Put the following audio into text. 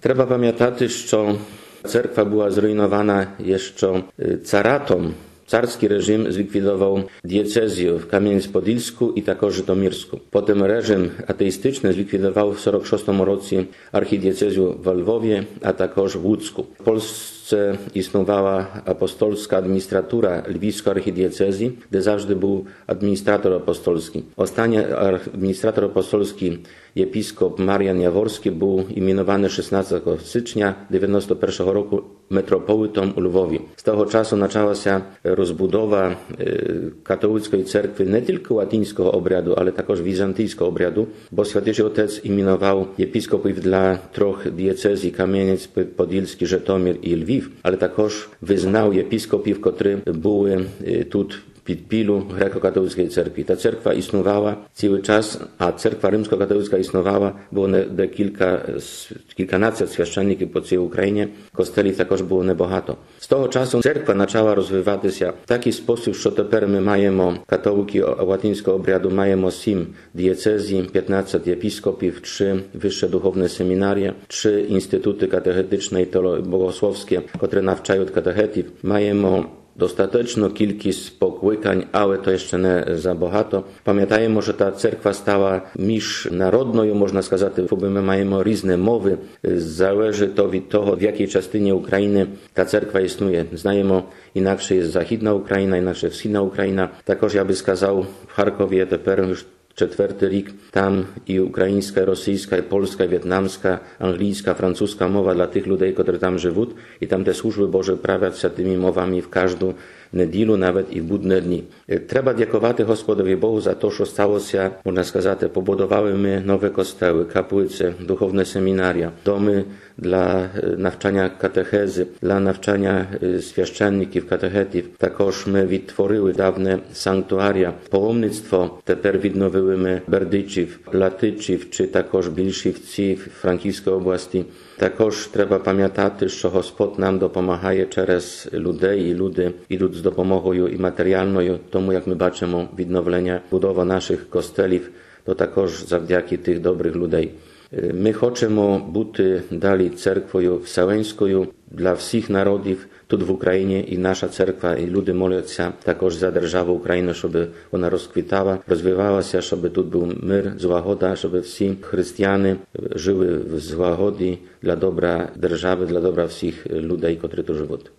Треба пам'ятати, що церква була зруйнована ще царатом. Carski reżim zlikwidował diecezję w Kamieńsk-Podilsku i також Житомирську. Potem reżim ateistyczny zlikwidował w 1946 roku archidiecezję w Lwowie, a także w Łódzku. W Polsce istniała apostolska administratura lwowskiej archidiecezji, gdzie zawsze był administrator apostolski. Ostatni administrator apostolski, episkop Marian Jaworski, był imienowany 16 stycznia 1991 roku metropolitą u Lwowie. Z tego czasu zaczęła się rozbudowa katolickiej cerkwi nie tylko łacińskiego obradu, ale także wizantyjskiego obradu, bo Święty Ojciec imienował episkopów dla troch diecezji Kamieniec-Podilski, Żytomir i Lwiw, ale także wyznał episkopów, którzy byli tu підпілу греко-католицької церкви. Та церква існувала цілий час, а церква римсько-католицька існувала, було кільканадцять священників по цій Україні, костелів також було небагато. З того часу церква почала розвиватися в такий спосіб, що тепер ми маємо католики латинського обряду, маємо 7 дієцезій, 15 єпіскопів, 3 вище духовне семінарія, 3 інститути катехетичне і богословське, котрі навчають катехетів. Маємо достаточно кількість покликань, але то ще не забагато. Пам'ятаємо, що та церква стала міжнародною, можна сказати, бо ми маємо різні мови. Залежить то від того, в якій частині України та церква існує. Знаємо, інакше є Західна Україна, інакше Східна Україна. Також, я би сказав, в Харкові тепер już 4 rok, tam i ukraińska, i rosyjska, i polska, i wietnamska, angielska, francuska mowa dla tych ludzi, którzy tam żyją, i tam te służby Boże prawiać się tymi mowami w każdą неділю, навіть і в будні дні. Треба дякувати Господові Богу за те, що сталося, можна сказати, побудували ми нові костели, каплиці, духовне семінарія, доми для навчання катехези, для навчання священників, катехетів. Також ми відтворили давне санктуарія, паломництво. Тепер відновили ми Бердичів, Латичів, чи також Більшівці в Франківській області. Також треба пам'ятати, що Господь нам допомагає через людей, і люди йдуть з допомогою і матеріальною, тому, як ми бачимо, відновлення, будова наших костелів, то також завдяки тих добрих людей. Ми хочемо бути далі церквою вселенською для всіх народів тут в Україні, і наша церква, і люди моляться також за державу України, щоб вона розквітала, розвивалася, щоб тут був мир, злагода, щоб всі християни жили в злагоді для добра держави, для добра всіх людей, котрі тут живуть.